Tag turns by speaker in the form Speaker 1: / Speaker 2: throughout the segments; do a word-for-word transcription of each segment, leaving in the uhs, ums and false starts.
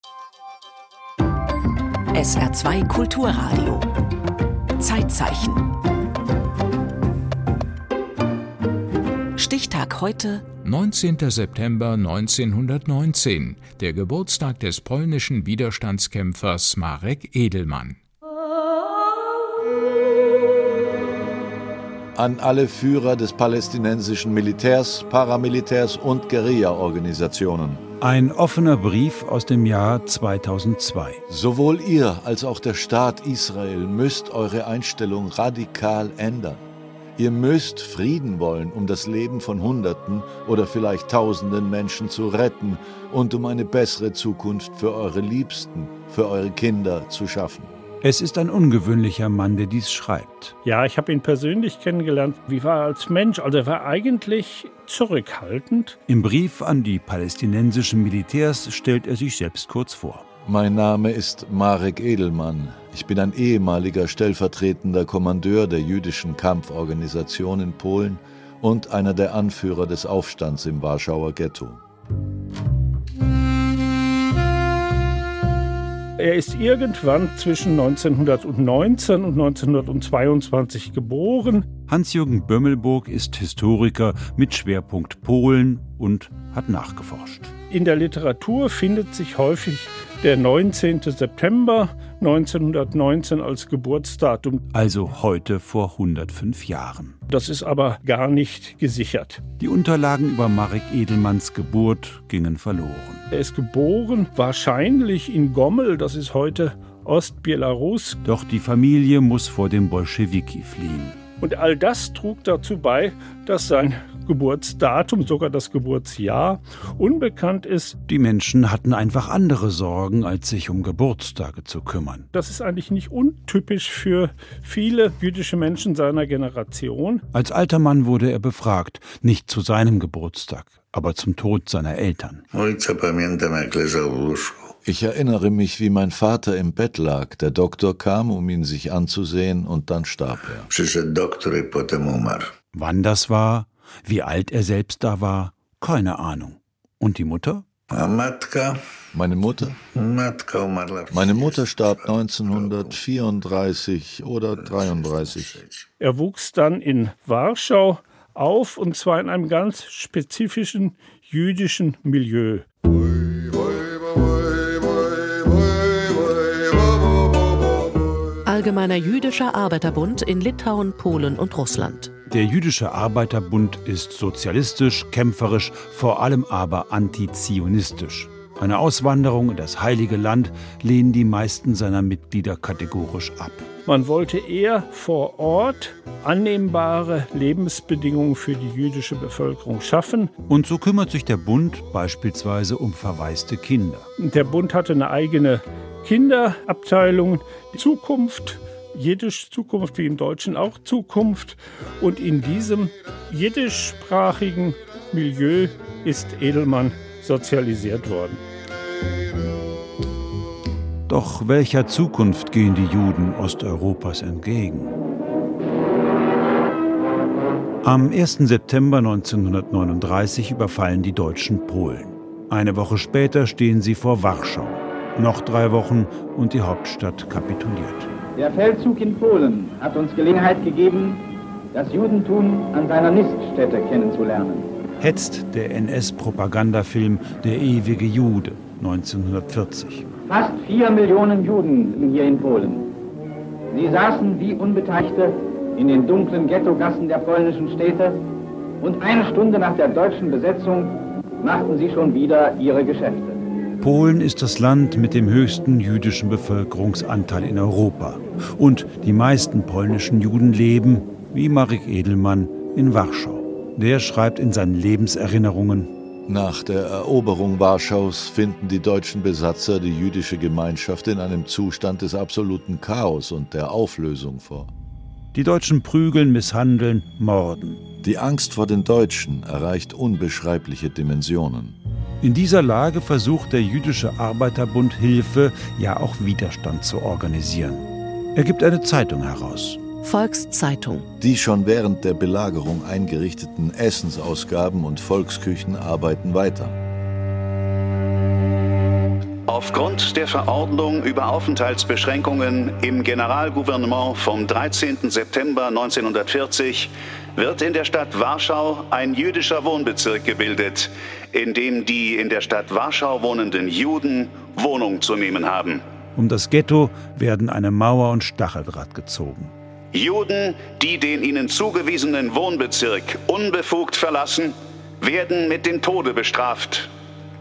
Speaker 1: S R zwei Kulturradio. Zeitzeichen. Stichtag heute:
Speaker 2: neunzehnter September neunzehnhundertneunzehn, der Geburtstag des polnischen Widerstandskämpfers Marek Edelmann.
Speaker 3: An alle Führer des palästinensischen Militärs, Paramilitärs und Guerilla-Organisationen.
Speaker 4: Ein offener Brief aus dem Jahr zweitausendzwei.
Speaker 3: Sowohl ihr als auch der Staat Israel müsst eure Einstellung radikal ändern. Ihr müsst Frieden wollen, um das Leben von Hunderten oder vielleicht Tausenden Menschen zu retten und um eine bessere Zukunft für eure Liebsten, für eure Kinder zu schaffen.
Speaker 4: Es ist ein ungewöhnlicher Mann, der dies schreibt.
Speaker 5: Ja, ich habe ihn persönlich kennengelernt. Wie war er als Mensch? Also er war eigentlich zurückhaltend.
Speaker 4: Im Brief an die palästinensischen Militärs stellt er sich selbst kurz vor.
Speaker 3: Mein Name ist Marek Edelmann. Ich bin ein ehemaliger stellvertretender Kommandeur der jüdischen Kampforganisation in Polen und einer der Anführer des Aufstands im Warschauer Ghetto.
Speaker 5: Er ist irgendwann zwischen neunzehnhundertneunzehn und neunzehnhundertzweiundzwanzig geboren.
Speaker 4: Hans-Jürgen Bömmelburg ist Historiker mit Schwerpunkt Polen und hat nachgeforscht.
Speaker 5: In der Literatur findet sich häufig der neunzehnten September neunzehnhundertneunzehn als Geburtsdatum.
Speaker 4: Also heute vor hundertfünf Jahren.
Speaker 5: Das ist aber gar nicht gesichert.
Speaker 4: Die Unterlagen über Marek Edelmanns Geburt gingen verloren.
Speaker 5: Er ist geboren, wahrscheinlich in Gommel, das ist heute Ostbelarus.
Speaker 4: Doch die Familie muss vor dem Bolschewiki fliehen.
Speaker 5: Und all das trug dazu bei, dass sein Geburtsdatum, sogar das Geburtsjahr, unbekannt ist.
Speaker 4: Die Menschen hatten einfach andere Sorgen, als sich um Geburtstage zu kümmern.
Speaker 5: Das ist eigentlich nicht untypisch für viele jüdische Menschen seiner Generation.
Speaker 4: Als alter Mann wurde er befragt, nicht zu seinem Geburtstag, aber zum Tod seiner Eltern.
Speaker 3: Ich erinnere mich, wie mein Vater im Bett lag. Der Doktor kam, um ihn sich anzusehen, und dann starb er.
Speaker 4: Wann das war, wie alt er selbst da war, keine Ahnung. Und die Mutter?
Speaker 3: Meine Mutter? Meine Mutter starb neunzehnhundertvierunddreißig oder dreiunddreißig.
Speaker 5: Er wuchs dann in Warschau auf, und zwar in einem ganz spezifischen jüdischen Milieu.
Speaker 1: Allgemeiner Jüdischer Arbeiterbund in Litauen, Polen und Russland.
Speaker 4: Der Jüdische Arbeiterbund ist sozialistisch, kämpferisch, vor allem aber antizionistisch. Eine Auswanderung in das Heilige Land lehnen die meisten seiner Mitglieder kategorisch ab.
Speaker 5: Man wollte eher vor Ort annehmbare Lebensbedingungen für die jüdische Bevölkerung schaffen.
Speaker 4: Und so kümmert sich der Bund beispielsweise um verwaiste Kinder.
Speaker 5: Der Bund hatte eine eigene Kinderabteilung, Zukunft, Jiddisch Zukunft, wie im Deutschen auch Zukunft. Und in diesem jiddischsprachigen Milieu ist Edelmann sozialisiert worden.
Speaker 4: Doch welcher Zukunft gehen die Juden Osteuropas entgegen? Am ersten September neunzehnhundertneununddreißig überfallen die Deutschen Polen. Eine Woche später stehen sie vor Warschau. Noch drei Wochen und die Hauptstadt kapituliert.
Speaker 6: Der Feldzug in Polen hat uns Gelegenheit gegeben, das Judentum an seiner Niststätte kennenzulernen.
Speaker 4: Hetzt der N S-Propagandafilm Der ewige Jude neunzehnhundertvierzig.
Speaker 6: Fast vier Millionen Juden sind hier in Polen. Sie saßen wie Unbeteiligte in den dunklen Ghettogassen der polnischen Städte, und eine Stunde nach der deutschen Besetzung machten sie schon wieder ihre Geschäfte.
Speaker 4: Polen ist das Land mit dem höchsten jüdischen Bevölkerungsanteil in Europa. Und die meisten polnischen Juden leben, wie Marek Edelmann, in Warschau. Der schreibt in seinen Lebenserinnerungen:
Speaker 3: Nach der Eroberung Warschaus finden die deutschen Besatzer die jüdische Gemeinschaft in einem Zustand des absoluten Chaos und der Auflösung vor.
Speaker 4: Die Deutschen prügeln, misshandeln, morden.
Speaker 3: Die Angst vor den Deutschen erreicht unbeschreibliche Dimensionen.
Speaker 4: In dieser Lage versucht der Jüdische Arbeiterbund Hilfe, ja auch Widerstand zu organisieren. Er gibt eine Zeitung heraus.
Speaker 1: Volkszeitung.
Speaker 3: Die schon während der Belagerung eingerichteten Essensausgaben und Volksküchen arbeiten weiter.
Speaker 7: Aufgrund der Verordnung über Aufenthaltsbeschränkungen im Generalgouvernement vom dreizehnten September neunzehnhundertvierzig wird in der Stadt Warschau ein jüdischer Wohnbezirk gebildet, in dem die in der Stadt Warschau wohnenden Juden Wohnung zu nehmen haben.
Speaker 4: Um das Ghetto werden eine Mauer und Stacheldraht gezogen.
Speaker 7: Juden, die den ihnen zugewiesenen Wohnbezirk unbefugt verlassen, werden mit dem Tode bestraft.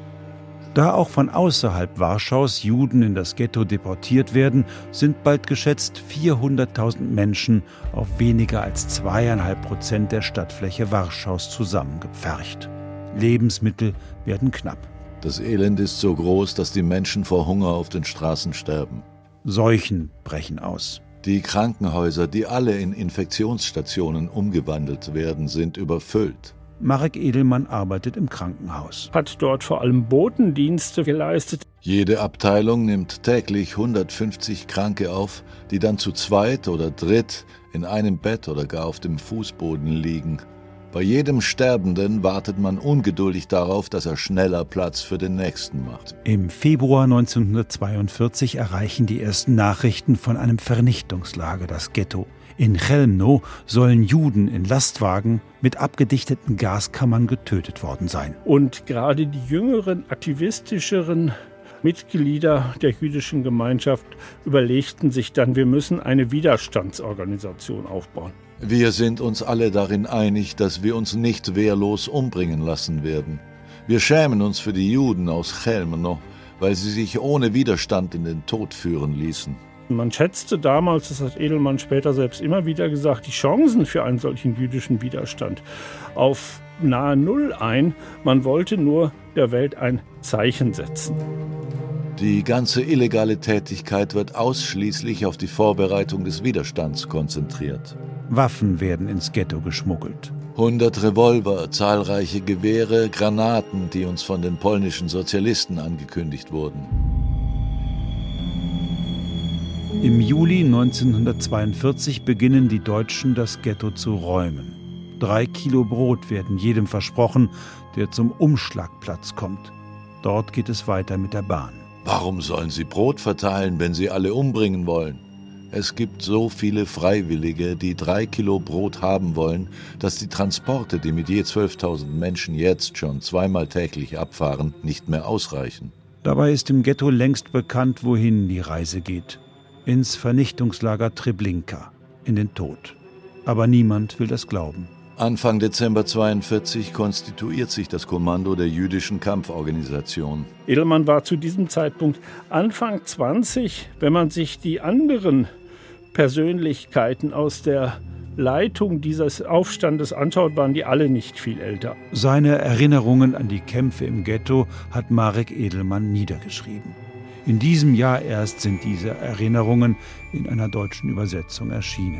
Speaker 4: Da auch von außerhalb Warschaus Juden in das Ghetto deportiert werden, sind bald geschätzt vierhunderttausend Menschen auf weniger als zweieinhalb Prozent der Stadtfläche Warschaus zusammengepfercht. Lebensmittel werden knapp.
Speaker 3: Das Elend ist so groß, dass die Menschen vor Hunger auf den Straßen sterben.
Speaker 4: Seuchen brechen aus.
Speaker 3: Die Krankenhäuser, die alle in Infektionsstationen umgewandelt werden, sind überfüllt.
Speaker 4: Marek Edelmann arbeitet im Krankenhaus.
Speaker 5: Hat dort vor allem Botendienste geleistet.
Speaker 3: Jede Abteilung nimmt täglich hundertfünfzig Kranke auf, die dann zu zweit oder dritt in einem Bett oder gar auf dem Fußboden liegen. Bei jedem Sterbenden wartet man ungeduldig darauf, dass er schneller Platz für den Nächsten macht.
Speaker 4: Im Februar neunzehnhundertzweiundvierzig erreichen die ersten Nachrichten von einem Vernichtungslager das Ghetto. In Chełmno sollen Juden in Lastwagen mit abgedichteten Gaskammern getötet worden sein.
Speaker 5: Und gerade die jüngeren, aktivistischeren Mitglieder der jüdischen Gemeinschaft überlegten sich dann, wir müssen eine Widerstandsorganisation aufbauen.
Speaker 3: Wir sind uns alle darin einig, dass wir uns nicht wehrlos umbringen lassen werden. Wir schämen uns für die Juden aus Chełmno, weil sie sich ohne Widerstand in den Tod führen ließen.
Speaker 5: Man schätzte damals, das hat Edelmann später selbst immer wieder gesagt, die Chancen für einen solchen jüdischen Widerstand auf nahe Null ein. Man wollte nur der Welt ein Zeichen setzen.
Speaker 3: Die ganze illegale Tätigkeit wird ausschließlich auf die Vorbereitung des Widerstands konzentriert.
Speaker 4: Waffen werden ins Ghetto geschmuggelt.
Speaker 3: Hundert Revolver, zahlreiche Gewehre, Granaten, die uns von den polnischen Sozialisten angekündigt wurden.
Speaker 4: Im Juli neunzehnhundertzweiundvierzig beginnen die Deutschen, das Ghetto zu räumen. Drei Kilo Brot werden jedem versprochen, der zum Umschlagplatz kommt. Dort geht es weiter mit der Bahn.
Speaker 3: Warum sollen sie Brot verteilen, wenn sie alle umbringen wollen? Es gibt so viele Freiwillige, die drei Kilo Brot haben wollen, dass die Transporte, die mit je zwölftausend Menschen jetzt schon zweimal täglich abfahren, nicht mehr ausreichen.
Speaker 4: Dabei ist im Ghetto längst bekannt, wohin die Reise geht. Ins Vernichtungslager Treblinka, in den Tod. Aber niemand will das glauben.
Speaker 3: Anfang Dezember zweiundvierzig konstituiert sich das Kommando der jüdischen Kampforganisation.
Speaker 5: Edelmann war zu diesem Zeitpunkt Anfang zwanzig. Wenn man sich die anderen Persönlichkeiten aus der Leitung dieses Aufstandes anschaut, waren die alle nicht viel älter.
Speaker 4: Seine Erinnerungen an die Kämpfe im Ghetto hat Marek Edelmann niedergeschrieben. In diesem Jahr erst sind diese Erinnerungen in einer deutschen Übersetzung erschienen.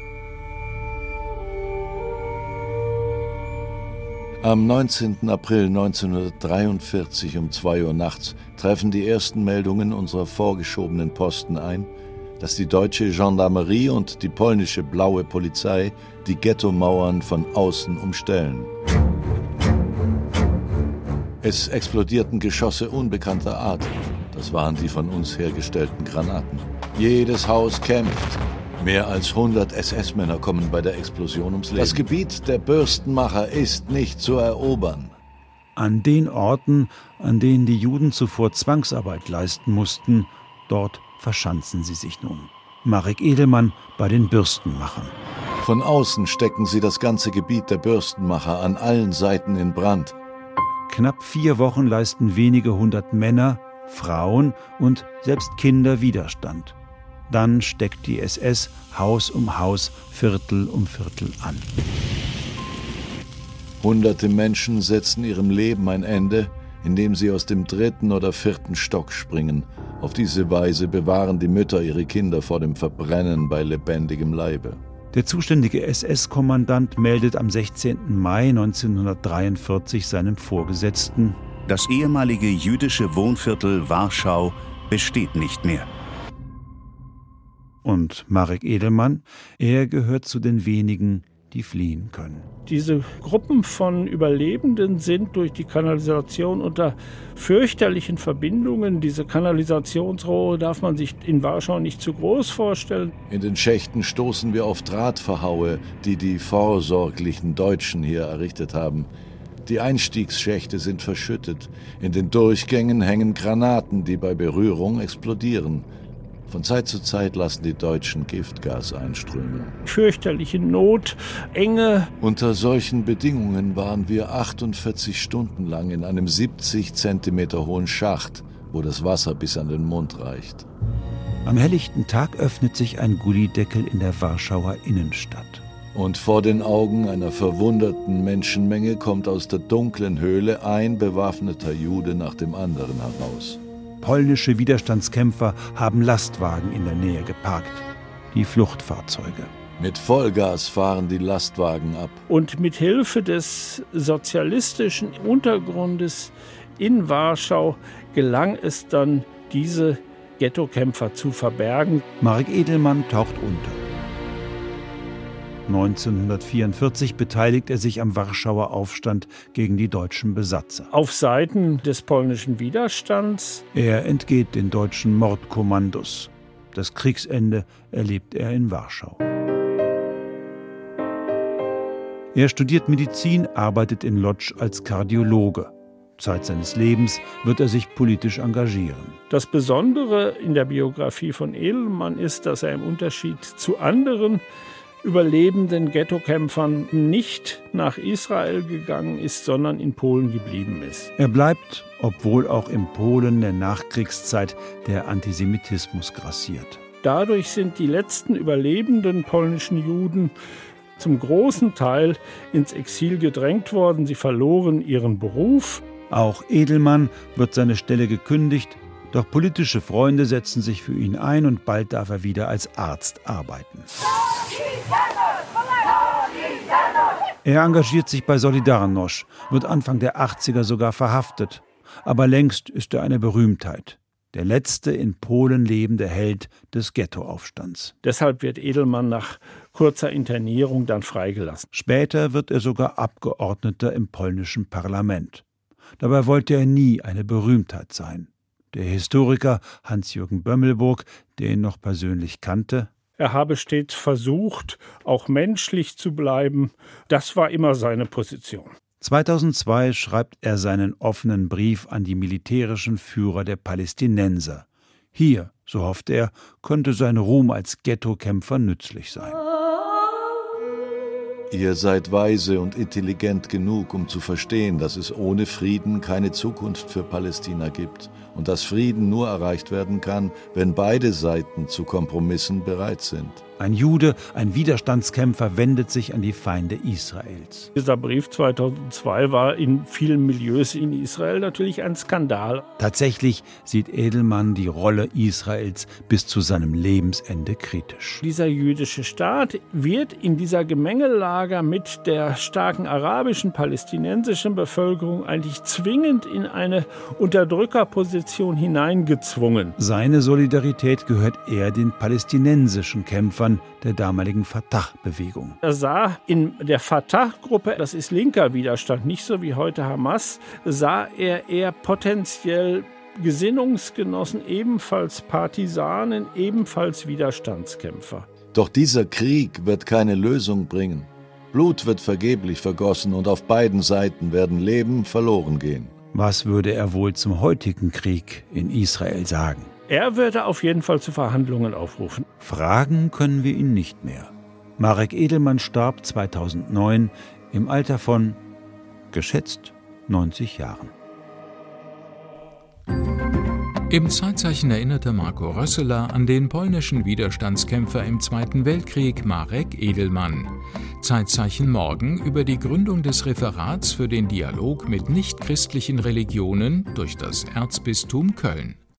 Speaker 3: Am neunzehnten April neunzehnhundertdreiundvierzig um zwei Uhr nachts treffen die ersten Meldungen unserer vorgeschobenen Posten ein, dass die deutsche Gendarmerie und die polnische Blaue Polizei die Ghettomauern von außen umstellen. Es explodierten Geschosse unbekannter Art. Das waren die von uns hergestellten Granaten. Jedes Haus kämpft. Mehr als hundert S S-Männer kommen bei der Explosion ums Leben. Das Gebiet der Bürstenmacher ist nicht zu erobern.
Speaker 4: An den Orten, an denen die Juden zuvor Zwangsarbeit leisten mussten, dort verschanzen sie sich nun. Marek Edelmann bei den Bürstenmachern.
Speaker 3: Von außen stecken sie das ganze Gebiet der Bürstenmacher an allen Seiten in Brand.
Speaker 4: Knapp vier Wochen leisten wenige hundert Männer, Frauen und selbst Kinder Widerstand. Dann steckt die S S Haus um Haus, Viertel um Viertel an.
Speaker 3: Hunderte Menschen setzen ihrem Leben ein Ende, indem sie aus dem dritten oder vierten Stock springen. Auf diese Weise bewahren die Mütter ihre Kinder vor dem Verbrennen bei lebendigem Leibe.
Speaker 4: Der zuständige S S-Kommandant meldet am sechzehnten Mai neunzehnhundertdreiundvierzig seinem Vorgesetzten:
Speaker 7: Das ehemalige jüdische Wohnviertel Warschau besteht nicht mehr.
Speaker 4: Und Marek Edelmann, er gehört zu den wenigen, die fliehen können.
Speaker 5: Diese Gruppen von Überlebenden sind durch die Kanalisation unter fürchterlichen Verbindungen. Diese Kanalisationsrohre darf man sich in Warschau nicht zu groß vorstellen.
Speaker 3: In den Schächten stoßen wir auf Drahtverhaue, die die vorsorglichen Deutschen hier errichtet haben. Die Einstiegsschächte sind verschüttet. In den Durchgängen hängen Granaten, die bei Berührung explodieren. Von Zeit zu Zeit lassen die Deutschen Giftgas einströmen.
Speaker 5: Fürchterliche Not, Enge.
Speaker 3: Unter solchen Bedingungen waren wir achtundvierzig Stunden lang in einem siebzig Zentimeter hohen Schacht, wo das Wasser bis an den Mund reicht.
Speaker 4: Am helllichten Tag öffnet sich ein Gullideckel in der Warschauer Innenstadt.
Speaker 3: Und vor den Augen einer verwunderten Menschenmenge kommt aus der dunklen Höhle ein bewaffneter Jude nach dem anderen heraus.
Speaker 4: Polnische Widerstandskämpfer haben Lastwagen in der Nähe geparkt, die Fluchtfahrzeuge.
Speaker 3: Mit Vollgas fahren die Lastwagen ab.
Speaker 5: Und mit Hilfe des sozialistischen Untergrundes in Warschau gelang es dann, diese Ghettokämpfer zu verbergen.
Speaker 4: Marek Edelmann taucht unter. neunzehnhundertvierundvierzig beteiligt er sich am Warschauer Aufstand gegen die deutschen Besatzer.
Speaker 5: Auf Seiten des polnischen Widerstands.
Speaker 4: Er entgeht den deutschen Mordkommandos. Das Kriegsende erlebt er in Warschau. Er studiert Medizin, arbeitet in Lodz als Kardiologe. Zeit seines Lebens wird er sich politisch engagieren.
Speaker 5: Das Besondere in der Biografie von Edelmann ist, dass er im Unterschied zu anderen überlebenden Ghettokämpfern nicht nach Israel gegangen ist, sondern in Polen geblieben ist.
Speaker 4: Er bleibt, obwohl auch in Polen der Nachkriegszeit der Antisemitismus grassiert.
Speaker 5: Dadurch sind die letzten überlebenden polnischen Juden zum großen Teil ins Exil gedrängt worden. Sie verloren ihren Beruf.
Speaker 4: Auch Edelmann wird seine Stelle gekündigt, doch politische Freunde setzen sich für ihn ein und bald darf er wieder als Arzt arbeiten. Er engagiert sich bei Solidarność, wird Anfang der achtziger sogar verhaftet. Aber längst ist er eine Berühmtheit. Der letzte in Polen lebende Held des Ghettoaufstands.
Speaker 5: Deshalb wird Edelmann nach kurzer Internierung dann freigelassen.
Speaker 4: Später wird er sogar Abgeordneter im polnischen Parlament. Dabei wollte er nie eine Berühmtheit sein. Der Historiker Hans-Jürgen Bömmelburg, der ihn noch persönlich kannte:
Speaker 5: Er habe stets versucht, auch menschlich zu bleiben. Das war immer seine Position.
Speaker 4: zweitausendzwei schreibt er seinen offenen Brief an die militärischen Führer der Palästinenser. Hier, so hofft er, könnte sein Ruhm als Ghettokämpfer nützlich sein.
Speaker 3: Ihr seid weise und intelligent genug, um zu verstehen, dass es ohne Frieden keine Zukunft für Palästina gibt und dass Frieden nur erreicht werden kann, wenn beide Seiten zu Kompromissen bereit sind.
Speaker 4: Ein Jude, ein Widerstandskämpfer, wendet sich an die Feinde Israels.
Speaker 5: Dieser Brief zweitausendzwei war in vielen Milieus in Israel natürlich ein Skandal.
Speaker 4: Tatsächlich sieht Edelmann die Rolle Israels bis zu seinem Lebensende kritisch.
Speaker 5: Dieser jüdische Staat wird in dieser Gemengelage mit der starken arabischen, palästinensischen Bevölkerung eigentlich zwingend in eine Unterdrückerposition hineingezwungen.
Speaker 4: Seine Solidarität gehört eher den palästinensischen Kämpfern der damaligen Fatah-Bewegung.
Speaker 5: Er sah in der Fatah-Gruppe, das ist linker Widerstand, nicht so wie heute Hamas, sah er eher potenziell Gesinnungsgenossen, ebenfalls Partisanen, ebenfalls Widerstandskämpfer.
Speaker 3: Doch dieser Krieg wird keine Lösung bringen. Blut wird vergeblich vergossen und auf beiden Seiten werden Leben verloren gehen.
Speaker 4: Was würde er wohl zum heutigen Krieg in Israel sagen?
Speaker 5: Er würde auf jeden Fall zu Verhandlungen aufrufen.
Speaker 4: Fragen können wir ihn nicht mehr. Marek Edelmann starb zweitausendneun im Alter von, geschätzt, neunzig Jahren.
Speaker 2: Im Zeitzeichen erinnerte Marco Rösseler an den polnischen Widerstandskämpfer im Zweiten Weltkrieg Marek Edelmann. Zeitzeichen morgen über die Gründung des Referats für den Dialog mit nichtchristlichen Religionen durch das Erzbistum Köln.